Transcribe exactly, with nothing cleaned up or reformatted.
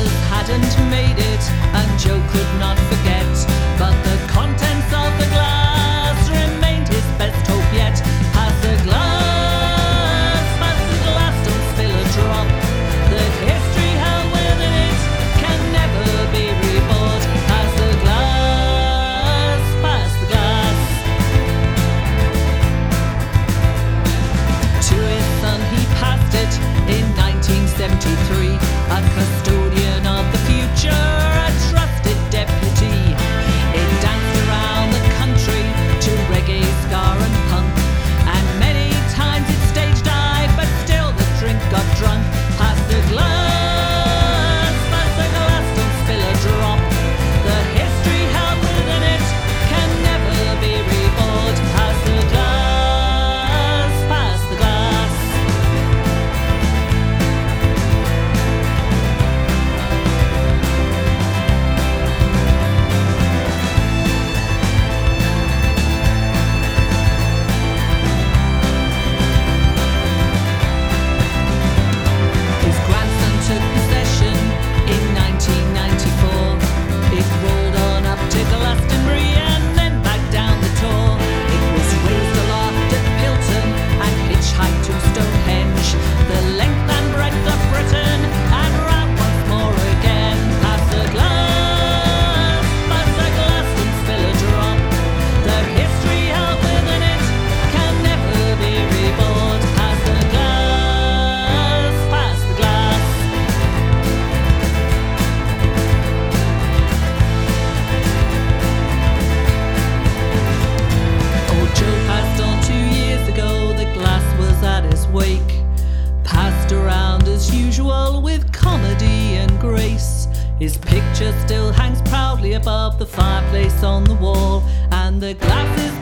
others hadn't made it, and Joe could not forget. But the contents of the glass remained his best hope yet. Pass the glass, pass the glass, don't spill a drop. The history held within it can never be rebought. Pass the glass, pass the glass. To his son he passed it in nineteen seventy-three, a custodian of the future, a trusted deputy. It danced around the country to reggae, ska and punk, and many times it stage dived, but still the drink got drunk. Pass the glass, pass the glass, don't spill a drop. The history held within it can never be rebought. Pass the glass, pass the glass. His grandson took possession in nineteen ninety-four. It rolled on up to Glastonbury and then back down the Tor. It was raised aloft at Pilton and hitchhiked to Stonehenge, the length and breadth of Britain, and round once more again. Pass the glass, pass the glass, don't spill a drop. The history held within it can never be rebought. Pass the glass, pass the glass. Old Joe passed on two years ago, the glass was at his wake. Passed around as usual with comedy and grace. His picture still hangs proudly above the fireplace on the wall, and the glass is